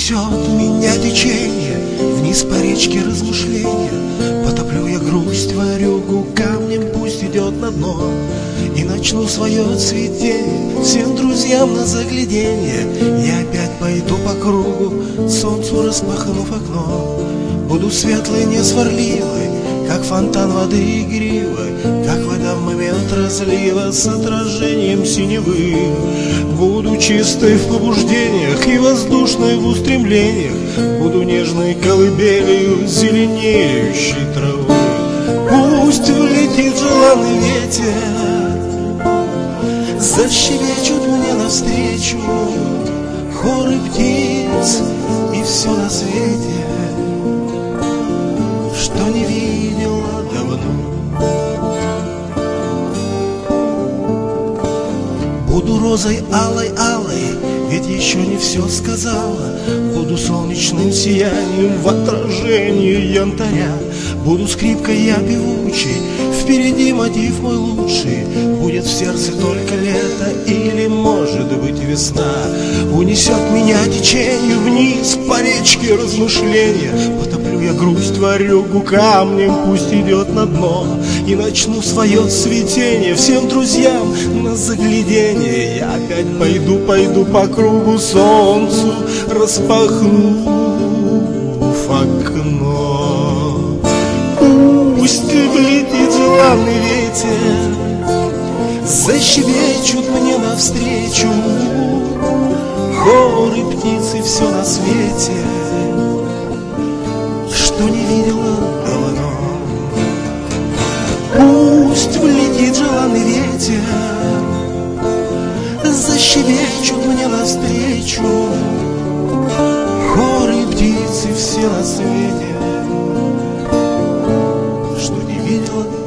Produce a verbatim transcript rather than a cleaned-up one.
Унесет меня течение вниз по речке размышления. Потоплю я грусть, ворюгу, камнем пусть идет на дно. И начну свое цветение всем друзьям на загляденье. Я опять пойду по кругу, солнцу распахнув окно. Буду светлой, несварливой, как фонтан воды игривой, как вода в момент разлива с отражением синевы. Буду чистой в побуждениях и воздушной в устремлениях. Буду нежной колыбелью зеленеющей травы. Пусть влетит желанный ветер, защебечут мне навстречу хоры птиц и все на свете, что не видела давно. Буду розой алой-алой, ведь еще не все сказала. Буду солнечным сиянием в отражении янтаря. Буду скрипкой я певучей, впереди мотив мой лучший. Будет в сердце только лето или, может быть, весна. Унесет меня течению вниз по речке размышления. Потоплю я грусть, ворюгу, камнем пусть идет на дно. И начну свое цветение всем друзьям на загляденье. Я опять пойду, пойду по кругу солнцу, распахнув окно. Пусть влетит желанный ветер, защебечут мне навстречу хоры птицы, все на свете, что не видела давно. Пусть влетит желанный ветер, защебечут мне навстречу хоры птицы, все на свете, что не видела